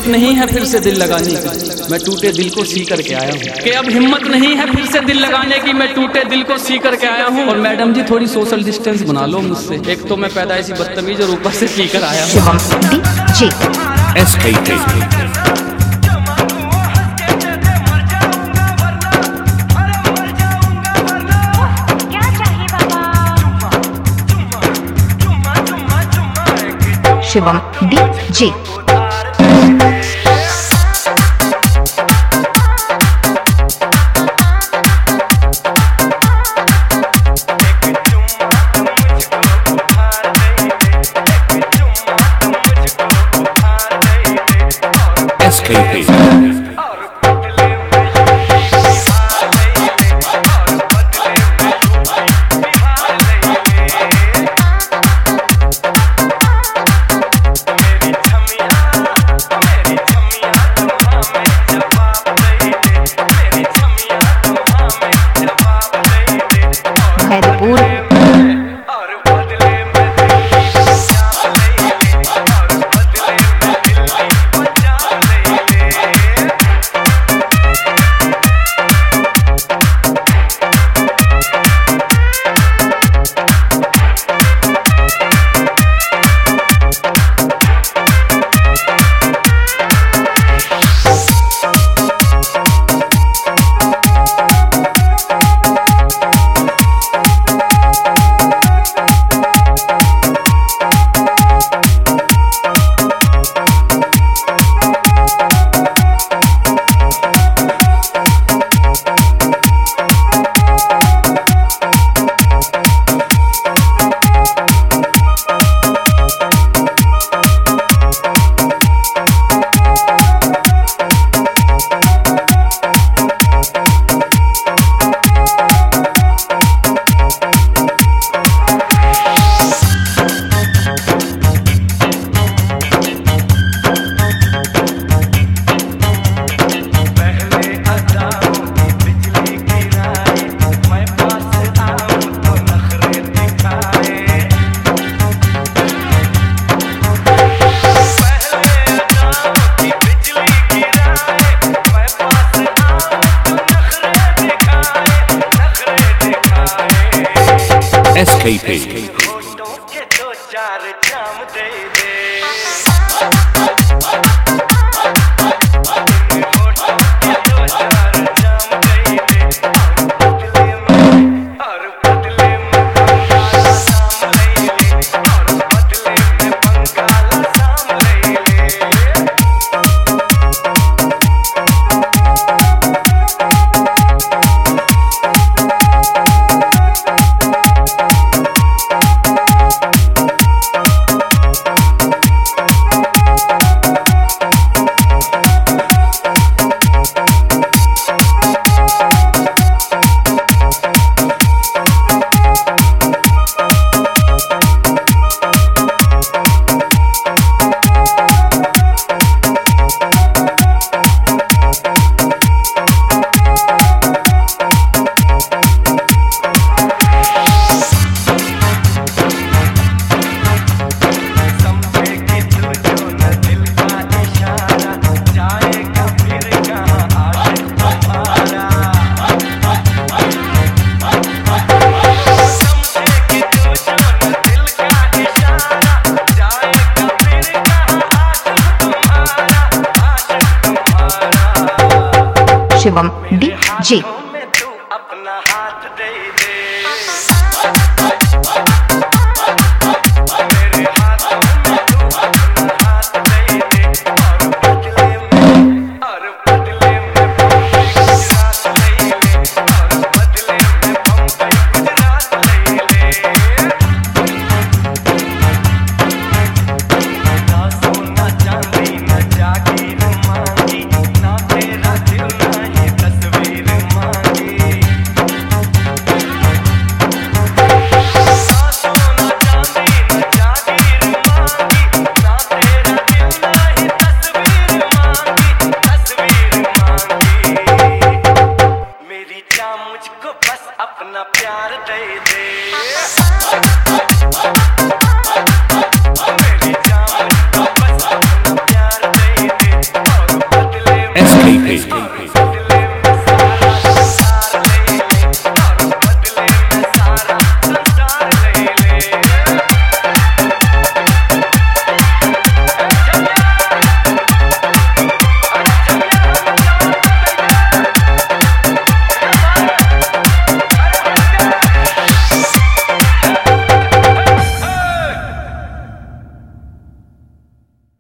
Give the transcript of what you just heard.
हिम्मत नहीं है फिर से दिल लगाने की, मैं टूटे दिल को सी करके आया हूँ। कि अब हिम्मत नहीं है फिर से दिल लगाने की, मैं टूटे दिल को सी करके आया हूँ। और मैडम जी थोड़ी सोशल डिस्टेंस बना लो मुझसे, एक तो मैं पैदाइशी बदतमीज और ऊपर से सी कर आया हूँ। Shivam DJ. SKP Shivam DJ. अपना हाथ दे दे मेरे हाथों में तू अपना हाथ दे दे और बदले में गुजरात ले ले और बदले में बम्बई गुजरात ले ले ना सोना चांदी ना जागीर मांगी ना तेरा दिल नहीं तस्वीर मांगी ना सोना चांदी ना जागीर मांगी ना तेरा दिल नहीं तस्वीर मांगी मेरी जान मुझको बस अपना प्यार दे दे।